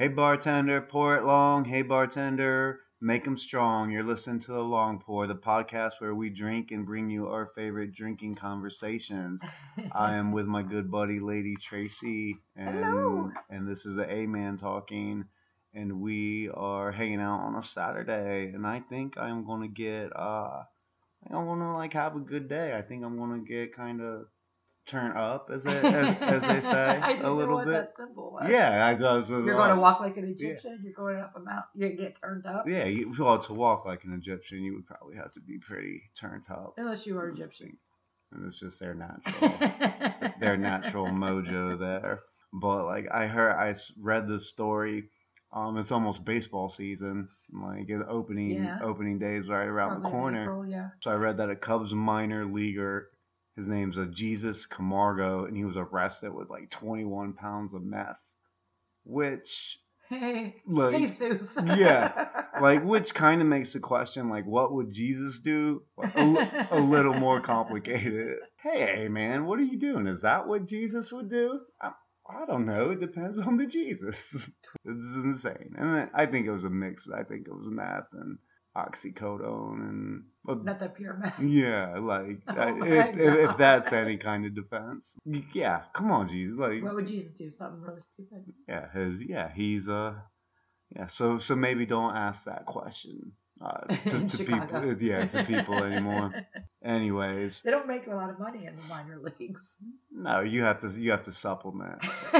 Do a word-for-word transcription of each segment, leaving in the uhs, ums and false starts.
Hey bartender, pour it long. Hey bartender, make 'em strong. You're listening to The Long Pour, the podcast where we drink and bring you our favorite drinking conversations. I am with my good buddy Lady Tracy, and Hello. and this is the A Man talking, and we are hanging out on a Saturday, and I think I'm gonna get uh, I think I'm gonna like have a good day. I think I'm gonna get kind of turn up, as they, as, as they say, I didn't a little know what bit. that symbol was. Yeah, I thought. You're going to walk like an Egyptian. You're going up a mountain. You get turned up. Yeah, you, well, to walk like an Egyptian, you would probably have to be pretty turned up. Unless you are Egyptian. And it's just their natural, their natural mojo there. But like I heard, I s- read this story. Um, it's almost baseball season. Like the opening, Yeah. opening days right around Probably the corner. April, yeah. So I read that a Cubs minor leaguer, his name's a Jesus Camargo, and he was arrested with like twenty-one pounds of meth, which Hey, like Jesus. yeah, like which kind of makes the question like, what would Jesus do? A, li- a little more complicated. Hey man, what are you doing? Is that what Jesus would do? I, I don't know. It depends on the Jesus. It's insane, and then I think it was a mix. I think it was meth and oxycodone and uh, Not that pure meth. yeah, like Oh I- my if, if if God. that's any kind of defense. Yeah, come on, Jesus. Like What would Jesus do? Something really stupid. yeah, his yeah, he's uh yeah. So so maybe don't ask that question uh, to In to Chicago. people. Yeah, to people anymore. Anyways, They don't make a lot of money in the minor leagues. no, you have to you have to supplement.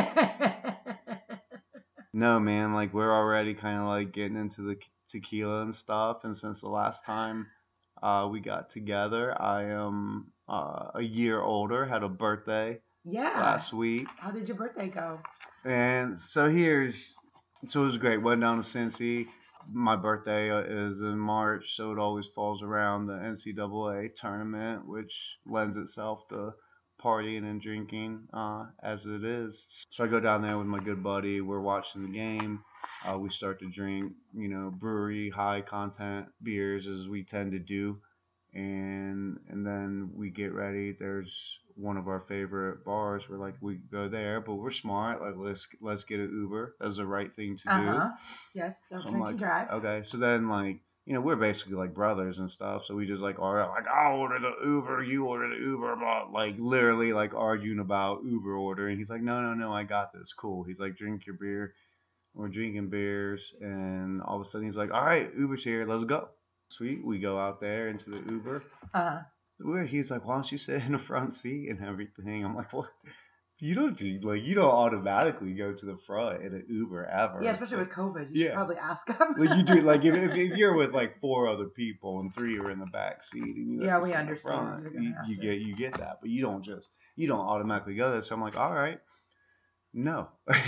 No, man, like we're already kind of like getting into the tequila and stuff, and since the last time uh, we got together, I am uh, a year older, had a birthday Yeah. last week, How did your birthday go? and so here's, so it was great. Went down to Cincy. My birthday uh, is in March, so it always falls around the N C double A tournament, which lends itself to partying and drinking uh, as it is. So I go down there with my good buddy. We're watching the game. Uh, we start to drink, you know, brewery high content beers as we tend to do, and and then we get ready. There's one of our favorite bars. We're like, we go there, but we're smart. Like let's let's get an Uber. That's the right thing to do. Uh huh. Yes. Don't So I'm drink like, and drive. okay. So then, like, you know, we're basically like brothers and stuff. So we just like, all right, like, I'll order the Uber, you order the Uber, blah, like literally like arguing about Uber order. And he's like, no, no, no, I got this. Cool. He's like, drink your beer. We're drinking beers. And all of a sudden he's like, all right, Uber's here. Let's go. Sweet. We go out there into the Uber. Uh huh. Where he's like, why don't you sit in the front seat and everything? I'm like, what? You don't do like you don't automatically go to the front in an Uber ever. Yeah, especially Like, with COVID. You yeah. should probably ask them. like you do, like if, if, if you're with like four other people and three are in the back seat and you have Yeah, to we sit in the understand. front, You're gonna you, have you to. get you get that, but you don't just you don't automatically go there. So I'm like, all right, no.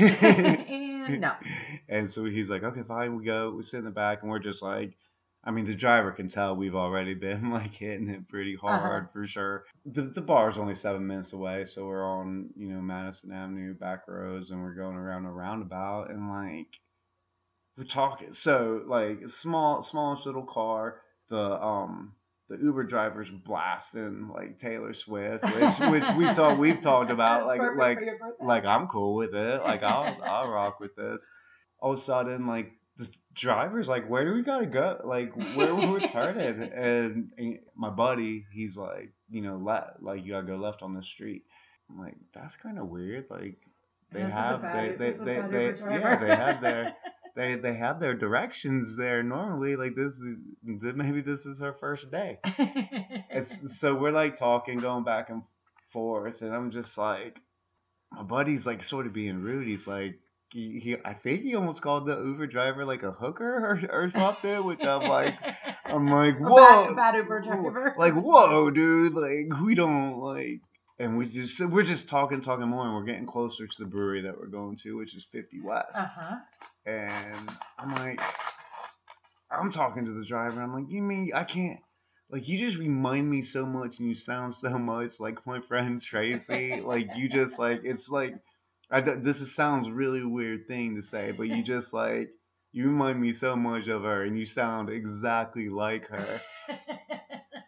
And no. And so he's like, okay, fine, we go. We sit in the back and we're just like, I mean, the driver can tell we've already been like hitting it pretty hard Uh-huh. for sure. The the bar's only seven minutes away, so we're on, you know, Madison Avenue, back roads, and we're going around a roundabout, and like we're talking. So like small, smallish little car. The um the Uber driver's blasting like Taylor Swift, which which we thought we've talked about, like Perfect like for your birthday. like I'm cool with it. Like I'll I'll rock with this. All of a sudden, like the driver's like, where do we gotta go? Like where we're turning, and, and my buddy, he's like, you know, left, like you gotta go left on the street. I'm like, that's kind of weird. Like they This is a have bad- they this they is a they, bad they Uber driver. yeah they have their they they have their directions there normally. Like this is maybe this is her first day. It's so we're like talking, going back and forth, and I'm just like, my buddy's like sort of being rude. He's like, he, he I think he almost called the Uber driver like a hooker or, or something, which I'm like, I'm like, A whoa, bad, bad Uber driver. like whoa, dude, like we don't like, and we just so we're just talking, talking more, and we're getting closer to the brewery that we're going to, which is fifty West, Uh huh. and I'm like, I'm talking to the driver. I'm like, you mean I can't? Like you just remind me so much, and you sound so much like my friend Tracy. Like you just like it's like, I d- this is, sounds really weird thing to say, but you just like you remind me so much of her, and you sound exactly like her.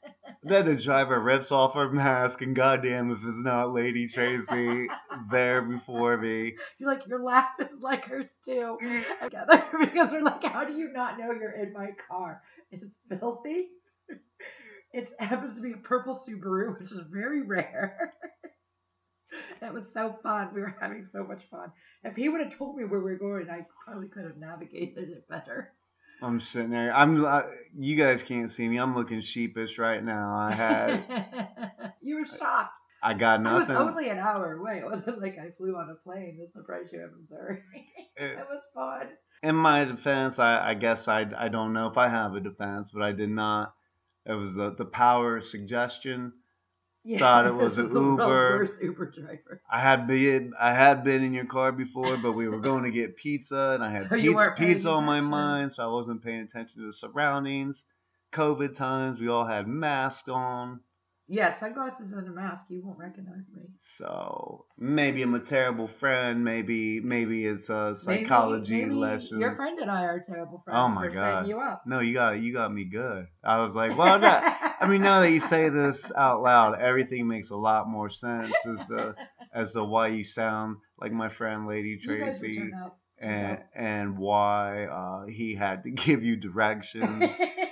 Then the driver rips off her mask, and goddamn if it's not Lady Tracy there before me. You're like, your laugh is like hers too. Together, because we're like, how do you not know you're in my car? It's filthy. It happens to be a purple Subaru, which is very rare. That was so fun. We were having so much fun. If he would have told me where we were going, I probably could have navigated it better. I'm sitting there. I'm. Uh, you guys can't see me. I'm looking sheepish right now. I had. You were shocked. I got nothing. It was only an hour away. It wasn't like I flew on a plane to surprise you in Missouri. It, it was fun. In my defense, I, I guess I, I don't know if I have a defense, but I did not. It was the, the power of suggestion. Yeah, Thought it was an the world's Uber. worst Uber driver. I had been I had been in your car before, but we were going to get pizza, and I had So you pizza weren't paying pizza on my attention. mind, so I wasn't paying attention to the surroundings. COVID times, we all had masks on, Yeah, sunglasses and a mask. You won't recognize me. so maybe I'm a terrible friend. Maybe maybe it's a psychology maybe, maybe lesson. Your friend and I are terrible friends Oh my for God. setting you up. No, you got you got me good. I was like, well, that, I mean, now that you say this out loud, everything makes a lot more sense as to as to why you sound like my friend Lady You guys would Tracy, turn up. and and why uh, he had to give you directions.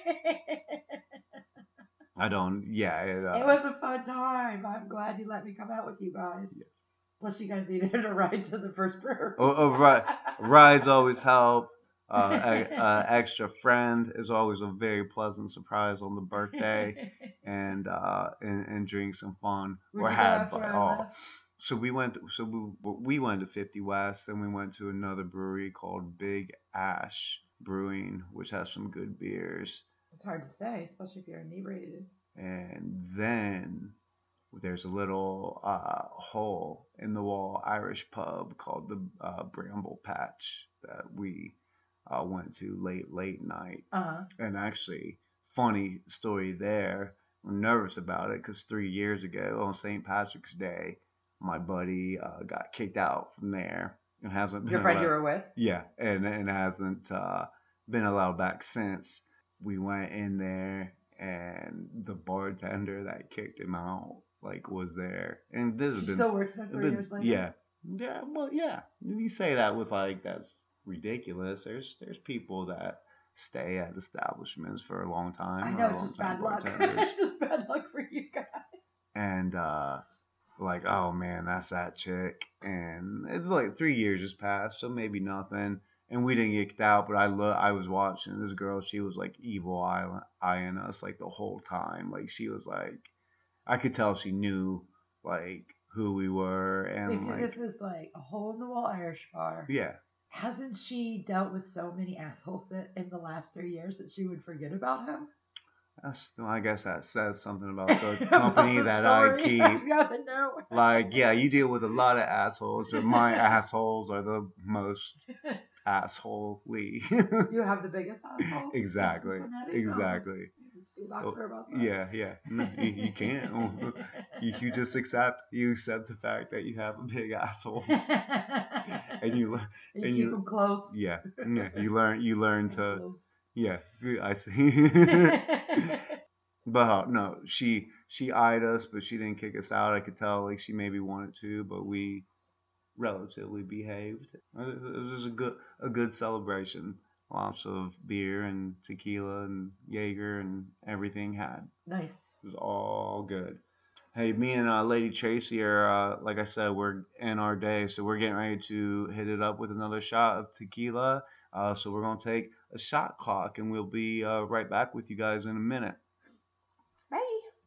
I don't. Yeah. It, uh, It was a fun time. I'm glad you let me come out with you guys. Yes. Plus, you guys needed a ride to the first brewery. Oh, oh, right. Rides always help. Uh, a, a extra friend is always a very pleasant surprise on the birthday, and uh, and, and drink some fun Where'd or you go had after fun. I Oh, left? so we went. So we we went to fifty West, and we went to another brewery called Big Ash Brewing, which has some good beers. It's hard to say, especially if you're inebriated. And then there's a little uh, hole in the wall Irish pub called the uh, Bramble Patch that we uh, went to late, late night. Uh-huh. And actually, funny story there. I'm nervous about it because three years ago on Saint Patrick's Day, my buddy uh, got kicked out from there and hasn't been Your friend allowed- you were with? Yeah, and, and hasn't uh, been allowed back since. We went in there, and the bartender that kicked him out like was there, and this has He been still works there three been- years later? yeah, yeah. Well, yeah. You say that with like that's ridiculous. There's there's people that stay at establishments for a long time. I or know, a it's long just time bad luck. bartenders. It's just bad luck for you guys. And uh, like, oh man, that's that chick. And it's like three years has passed, so maybe nothing. And we didn't get kicked out, but I lo- I was watching this girl. She was like evil eye- eyeing us like the whole time. Like she was like, I could tell she knew like who we were, and Because like this is like a hole in the wall Irish bar. yeah. Hasn't she dealt with so many assholes that in the last three years that she would forget about him? That's, well, I guess that says something about the company About the that I story? keep. I gotta know. Like, yeah, you deal with a lot of assholes, but my assholes are the most assholey. You have the biggest asshole? Exactly. in Cincinnati? Exactly. Oh, see a doctor about that. Yeah, yeah. No, you, you can't. You, you just accept you accept the fact that you have a big asshole, and you learn. you and keep you- them close. Yeah, yeah. You learn. You learn to. Close. Yeah, I see. But uh, no, she she eyed us, but she didn't kick us out. I could tell like she maybe wanted to, but we relatively behaved. It was a good a good celebration. Lots of beer and tequila and Jaeger and everything had. Nice. It was all good. Hey, me and uh, Lady Tracy are, uh, like I said, we're in our day, so we're getting ready to hit it up with another shot of tequila. Uh, so we're going to take a shot clock, and we'll be uh, right back with you guys in a minute. Bye.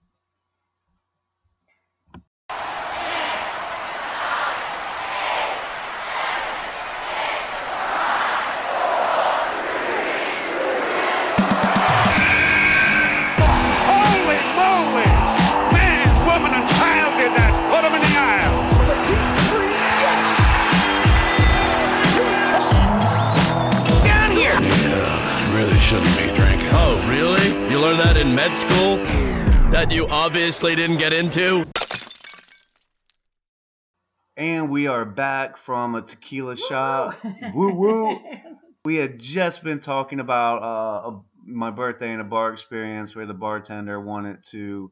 Holy moly! Man, woman, and child did that. Put them in the aisle. Down here. Yeah, really shouldn't be drinking. Oh, really? You learned that in med school? That you obviously didn't get into? And we are back from a tequila shot. Woo woo! We had just been talking about uh, a, my birthday and a bar experience where the bartender wanted to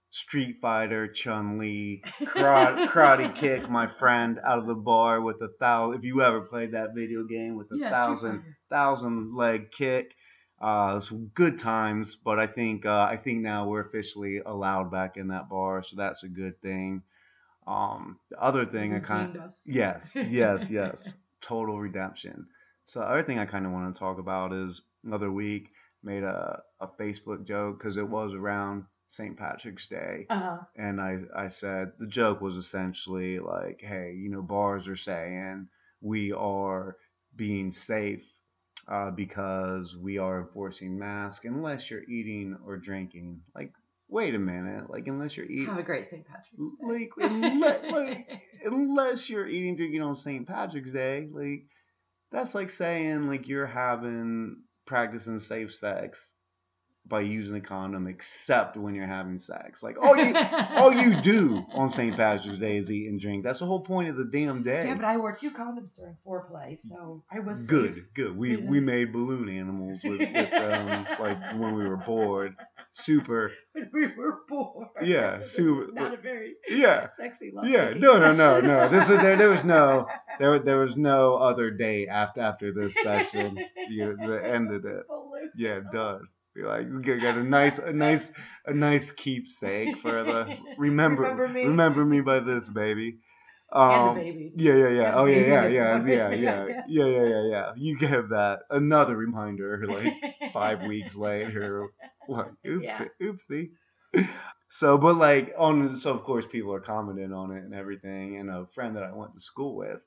Street Fighter, Chun-Li, karate, karate kick my friend out of the bar with a thousand. If you ever played that video game with a Yeah, Street thousand Fighter. thousand leg kick, uh, some good times. But I think uh, I think now we're officially allowed back in that bar, so that's a good thing. Um, the other thing I kind Redeemed us. yes, yes, yes, total redemption. So the other thing I kind of want to talk about is another week made a, a Facebook joke because it was around Saint Patrick's Day. Uh-huh. And I, I said, the joke was essentially like, hey, you know, bars are saying we are being safe uh, because we are enforcing masks unless you're eating or drinking. Like, wait a minute. Like, unless you're eating. Have a great Saint Patrick's Day. Like, unless, like, unless you're eating drinking on Saint Patrick's Day, like, that's like saying, like, you're having, practicing safe sex by using a condom except when you're having sex. Like, all you all you do on Saint Patrick's Day is eat and drink. That's the whole point of the damn day. Yeah, but I wore two condoms during foreplay, so I was Good, safe. good. We Yeah. we made balloon animals with, with um like when we were bored. Super. When we were bored. Yeah, This super- is not a very Yeah. sexy love. Yeah, no, no, no, no. This was there. There was no, there, there was no other date after after this session. You that ended it. Balloon. Yeah, it does. Be like, you get, get a nice, a nice, a nice keepsake for the remember, Remember me. remember me by this baby. Um, And the baby. Yeah, yeah, yeah. And the Oh, yeah, baby yeah, with yeah, one yeah, baby, yeah, yeah. yeah, yeah, yeah, yeah. You give that another reminder, like five weeks later. Like, oopsie, Yeah. oopsie. So, but like on, so of course people are commenting on it and everything. And a friend that I went to school with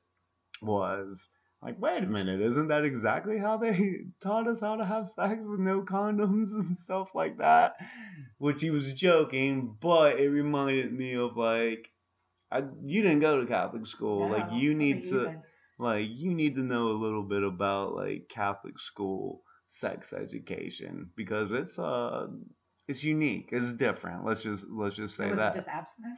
was like, wait a minute, isn't that exactly how they taught us how to have sex with no condoms and stuff like that? Which he was joking, but it reminded me of like, I, you didn't go to Catholic school. No, like you not need to, even. like you need to know a little bit about like Catholic school sex education because it's uh it's unique, it's different. Let's just let's just say was that. it just abstinence?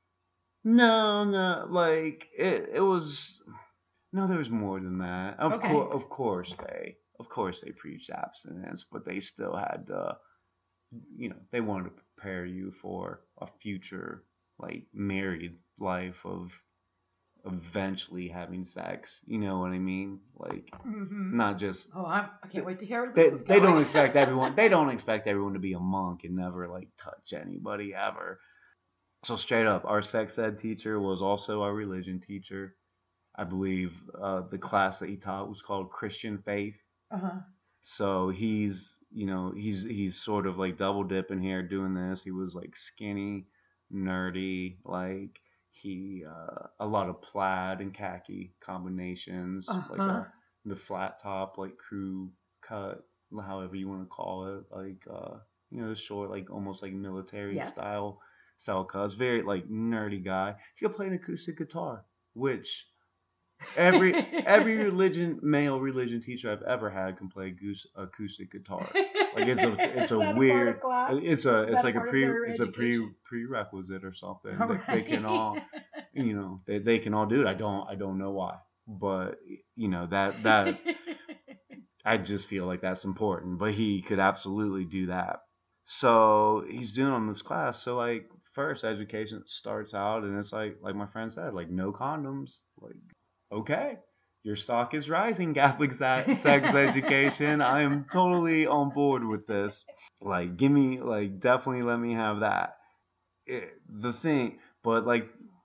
No, no, like it it was. No, there was more than that. Of Okay. course, of course they, of course they preached abstinence, but they still had to, you know, they wanted to prepare you for a future like married life of eventually having sex. You know what I mean? Like Mm-hmm. not just Oh, I'm, I can't wait to hear where they this is they going. don't expect everyone they don't expect everyone to be a monk and never like touch anybody ever. So straight up, our sex ed teacher was also our religion teacher. I believe uh, the class that he taught was called Christian Faith. Uh-huh. So he's, you know, he's he's sort of like double dipping here doing this. He was like skinny, nerdy, like he uh, a lot of plaid and khaki combinations, like Uh-huh. uh, the flat top, like crew cut, however you want to call it, like uh, you know, the short, like almost like military Yes. style style cuts. Very like nerdy guy. He could play an acoustic guitar, which Every every religion male religion teacher I've ever had can play goose, acoustic guitar. Like it's a it's Is a that weird part of class? it's a Is it's that like a part of pre their it's a pre education? prerequisite or something. All They, they can right. all you know they, they can all do it. I don't I don't know why, but you know that that I just feel like that's important. But he could absolutely do that. So he's doing on this class. So like first education starts out and it's like like my friend said, like no condoms. Like okay, your stock is rising, Catholic sa- sex education. I am totally on board with this. Like give me like definitely let me have that. It, the thing, but like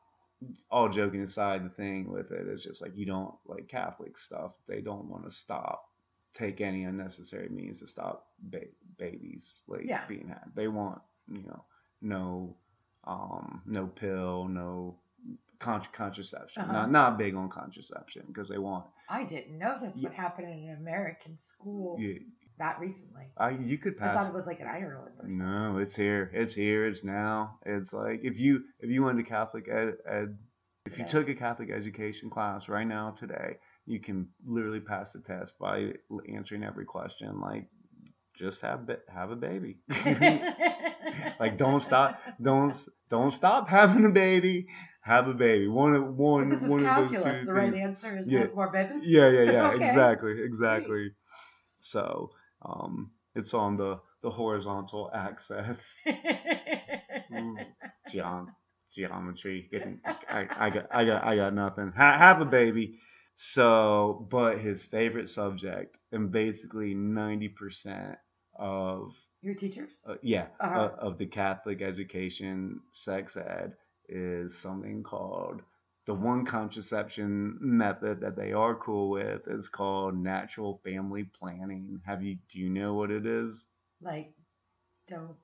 all joking aside, the thing with it is just like you don't like Catholic stuff. They don't want to stop, take any unnecessary means to stop ba- babies like Yeah. being had. They want you know no um no pill, no con- contraception. Uh-huh. Not not big on contraception because they want I didn't know this Yeah. would happen in an American school you. that recently. I you could I pass. thought it was like an Ireland or something. No, it's here. It's here. It's now. It's like if you if you went to Catholic ed, ed if you Okay. took a Catholic education class right now today, you can literally pass the test by answering every question. Like, just have ba- have a baby. Like, don't stop. Don't don't stop having a baby. Have a baby. One of one This is one of those calculus. two The right things. answer is Yeah. have more babies. Yeah, yeah, yeah. Okay. Exactly, exactly. So, um, it's on the the horizontal axis. Geom- geometry. I, I got I got I got nothing. Ha- have a baby. So, but his favorite subject, and basically ninety percent of Your teachers? uh, yeah Uh-huh. uh, of the Catholic education, sex ed, is something called the one contraception method that they are cool with is called natural family planning. Have you do you know what it is? Like, don't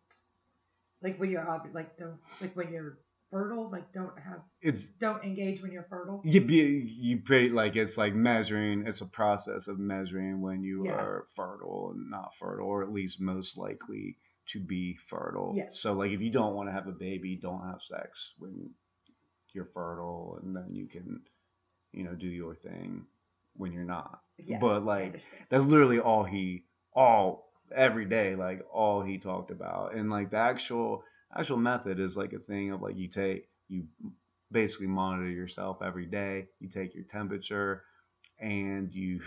like when you're ob- like don't like when you're fertile. Like, don't have It's don't engage when you're fertile. you be you pretty like it's like measuring. It's a process of measuring when you Yeah. are fertile and not fertile, or at least most likely to be fertile. Yes. So like if you don't want to have a baby, don't have sex when you're fertile, and then you can, you know, do your thing when you're not. Yeah, But I like understand. that's literally all he all every day, like all he talked about. And like the actual actual method is like a thing of like you take you basically monitor yourself every day. You take your temperature and you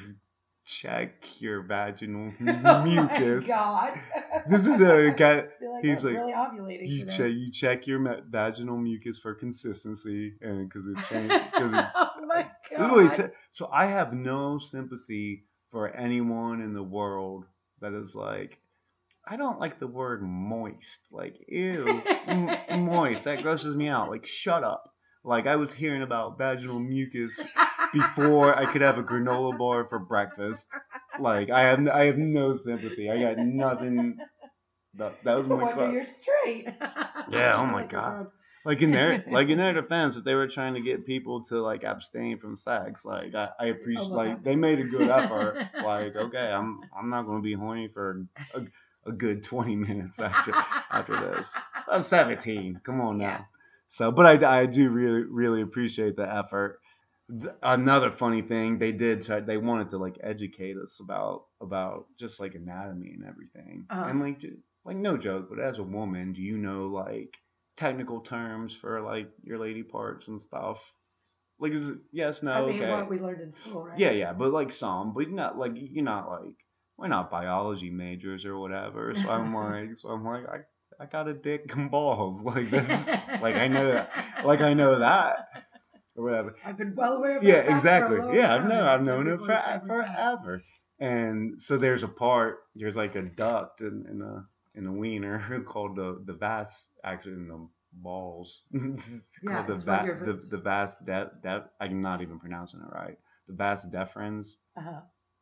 check your vaginal Oh mucus. my god. This is a guy. I feel like He's I'm like really ovulating you today. check you check your ma- vaginal mucus for consistency, and because it changes. Oh my Literally, god. t- so I have no sympathy for anyone in the world that is like, I don't like the word moist. Like, ew, m- moist. That grosses me out. Like, shut up. Like, I was hearing about vaginal mucus before I could have a granola bar for breakfast. Like, I have I have no sympathy. I got nothing. That, that was No my wonder crux. you're straight. Yeah, oh I my like your God. word. Like in their like in their defense, if they were trying to get people to like abstain from sex, like I, I appreciate Oh, like they made a good effort. Like, okay, I'm I'm not gonna be horny for a, a good twenty minutes after after this. I'm seventeen. Come on now. Yeah. So, but I, I do really really appreciate the effort. Th- Another funny thing, they did try, they wanted to like educate us about about just like anatomy and everything. Uh-huh. And like ju- like no joke, but as a woman, do you know like technical terms for like your lady parts and stuff? Like is it, yes, no, I mean, okay. what we learned in school, right? Yeah, yeah, but like some, but you're not like you're not like we're not biology majors or whatever. So I'm like, so I'm like, I I got a dick and balls, like this, like I know that, like I know that or whatever. I've been well aware of Yeah, that exactly. For a long Yeah, I've time. known I've known it Everybody for said that. forever. And so there's a part, there's like a duct in, in a in a wiener called the the vas, actually in the balls. It's Yeah, called the it's va- right here, the Vince. the vas de, de, I'm not even pronouncing it right. The vas deferens. Uh-huh.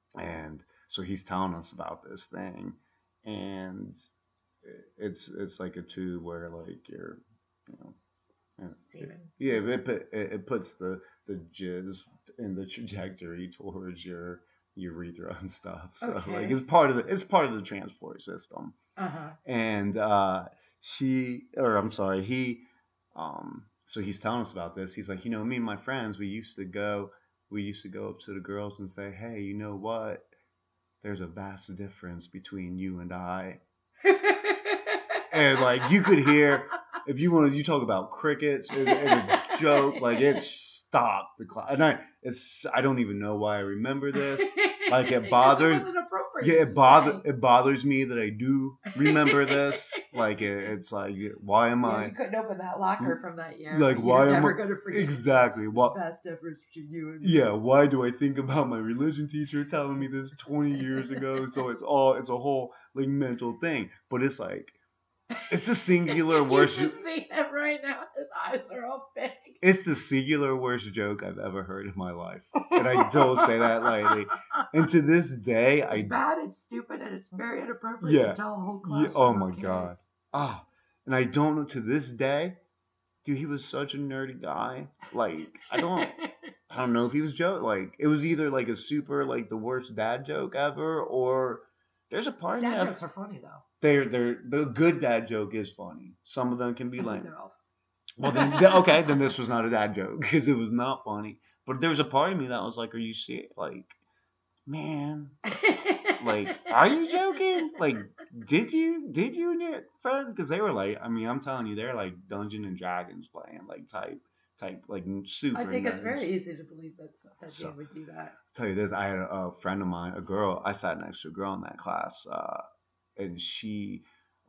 And so he's telling us about this thing, and it's it's like a tube where like you're, you know, Semen. yeah, it put- it, it puts the the jizz in the trajectory towards your urethra and stuff. So Okay. like it's part of the it's part of the transport system. Uh-huh. And uh, she, or I'm sorry, he, um, so he's telling us about this. He's like, you know, me and my friends, we used to go, we used to go up to the girls and say, hey, you know what? There's a vast difference between you and I. And like you could hear, if you want to, you talk about crickets and, and a joke, like it stopped the class. And I, it's, I don't even know why I remember this. Like it bothers, It wasn't appropriate yeah, to it bother, say. it bothers me that I do remember this. Like it, it's like, why am Yeah, I? you couldn't open that locker from that year. Like, You're why am never I- gonna forget Exactly. the What? vast difference between you and me. Yeah, why do I think about my religion teacher telling me this twenty years ago? So it's all, it's a whole like mental thing. But it's like, it's the singular You worst. should see him right now. His eyes are all big. It's the singular worst joke I've ever heard in my life, and I don't say that lightly. And to this day, I It's bad, it's stupid, and it's very inappropriate Yeah. to tell a whole class. Yeah, oh full my of kids. God. ah, and I don't know to this day, dude. He was such a nerdy guy. Like I don't, I don't know if he was joke. Like it was either like a super like the worst dad joke ever, or there's a part of me Dad that's jokes are funny though. they're they're the good dad joke is funny. Some of them can be I think lame. they're all. Well, then, th- okay, then this was not a dad joke because it was not funny. But there was a part of me that was like, "Are you serious? Like, man, like, are you joking? Like, did you, did you and your friends? Because they were like, I mean, I'm telling you, they're like Dungeons and Dragons playing, like type, type, like super. I think it's nerds. very easy to believe that that So- Dan would do that. Tell you this, I had a, a friend of mine, a girl. I sat next to a girl in that class, uh, and she,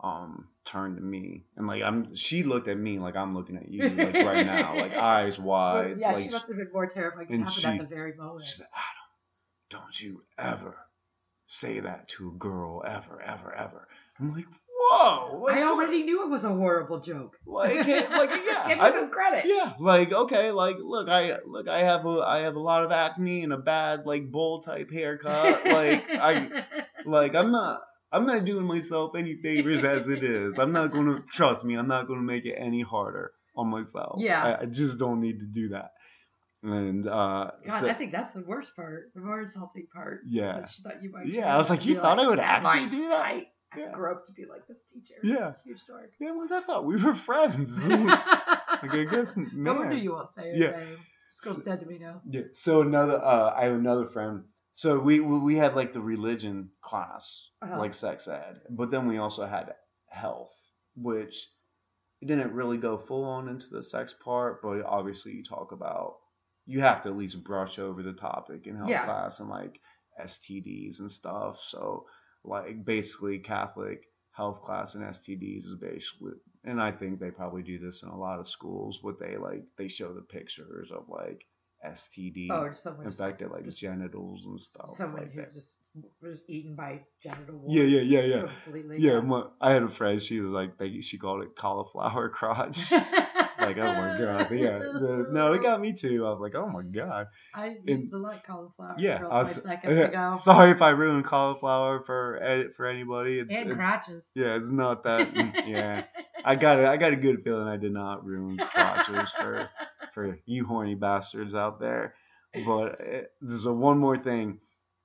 um, turned to me, and like I'm, she looked at me like I'm looking at you, like right now, like eyes wide. Well, yeah, like, she must have been more terrified. It and happened she- at the very moment. She said, Adam, don't you ever say that to a girl, ever, ever, ever. I'm like, whoa. Like, I already knew it was a horrible joke. Like, like yeah. Give me I, some credit. yeah, like okay, like look, I look, I have a, I have a lot of acne and a bad like bowl type haircut. Like I, like I'm not, I'm not doing myself any favors as it is. I'm not gonna trust me. I'm not gonna make it any harder on myself. Yeah. I, I just don't need to do that. And uh, God, so- I think that's the worst part, the more insulting part. Yeah. That she thought you might. Yeah, try I was to like, be you thought I would actually "Mine's do that?" tight." I Yeah. grew up to be like this teacher. Yeah. Huge dork. yeah, I'm like I thought we were friends. Like I guess, man. No wonder you won't say her Yeah. name. School's dead to me now. Yeah. So another, uh, I have another friend. So we we we had like the religion class, Uh-huh. like sex ed, but then we also had health, which it didn't really go full on into the sex part, but obviously you talk about, you have to at least brush over the topic in health Yeah. class and like S T Ds and stuff. So like basically Catholic health class and S T Ds is basically, and I think they probably do this in a lot of schools, but they like they show the pictures of like S T D Oh, just someone just, infected like just genitals and stuff someone like who that. just was eaten by genital wolves. Yeah, yeah, yeah, yeah. Completely. Yeah, my, I had a friend. She was like, they, she called it cauliflower crotch. Like, oh my god, yeah. The, no, it got me too. I was like, oh my god. I used and- to like cauliflower. Yeah, until I was, five seconds ago. sorry if I ruined cauliflower for ed- for anybody. It's, And it's crotches. yeah, it's not that. Yeah, I got a, I got a good feeling I did not ruin crotches for for you horny bastards out there. But it, there's a one more thing.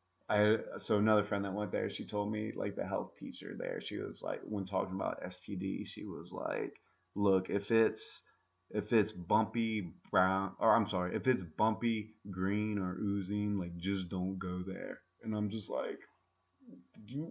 I so another friend that went there, she told me like the health teacher there, she was like when talking about S T D, she was like, look, if it's if it's bumpy brown, or I'm sorry, if it's bumpy green or oozing, like just don't go there. And I'm just like, you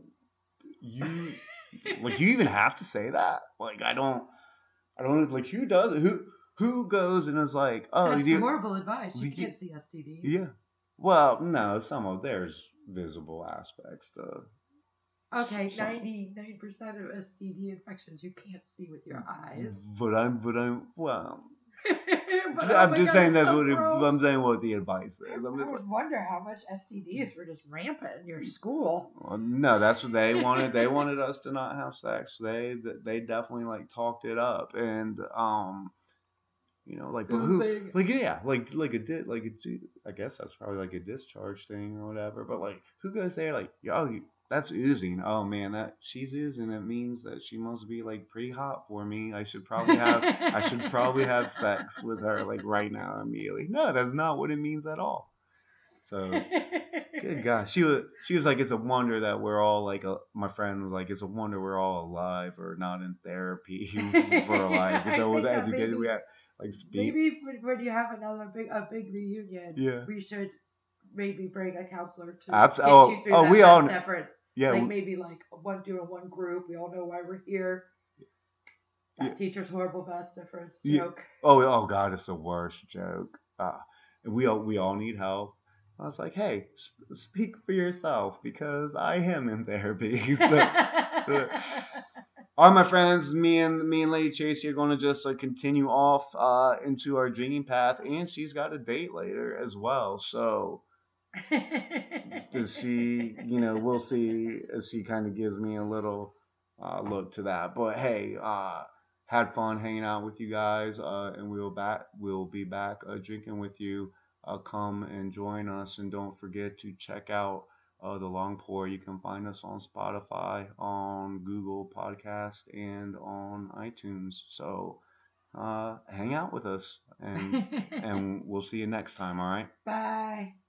you like do you even have to say that? Like I don't I don't like who does it? Who who goes and is like, oh, That's you, horrible advice. You you- can't see S T Ds. yeah. Well, no, some of there's visible aspects to. Okay, Some- ninety-nine percent of S T D infections you can't see with your eyes. But I'm, but I'm, well, But, oh I'm my just God, saying that's that. so What it, gross. I'm saying what the advice is. I'm I just like, would wonder how much S T Ds were just rampant in your school. well, no, that's what they wanted. They wanted us to not have sex. They, they definitely like talked it up, and um, you know, like, but who, Oozing. like, yeah, like, like a di- like a, I guess that's probably like a discharge thing or whatever. But like, who goes there like, yo, you- that's oozing. Oh man, that she's oozing. It means that she must be like pretty hot for me. I should probably have, I should probably have sex with her like right now immediately. No, that's not what it means at all. So. Good gosh, she was she was like, it's a wonder that we're all like, a, my friend was like, it's a wonder we're all alive or not in therapy for like, I so think as that we get maybe- we had like speak. Maybe when, when you have another big a big reunion, Yeah. we should maybe bring a counselor to Abs- get oh, you through oh, that we all first kn- difference. Yeah, like we- maybe like one doing one group. We all know why we're here. That Yeah. teacher's horrible best difference Yeah. joke. oh oh god, it's the worst joke. Uh, and we all we all need help. I was like, hey, sp- speak for yourself because I am in therapy. So, all my friends, me and me and Lady Tracy are going to just like continue off uh, into our drinking path, and she's got a date later as well. So does she, you know, we'll see if she kind of gives me a little uh, look to that. But hey, uh, had fun hanging out with you guys, uh, and we'll back we'll be back uh, drinking with you. Uh, come and join us, and don't forget to check out uh, the Long Pour. You can find us on Spotify, on Google Podcast, and on iTunes. So uh, hang out with us, and and we'll see you next time. All right. Bye.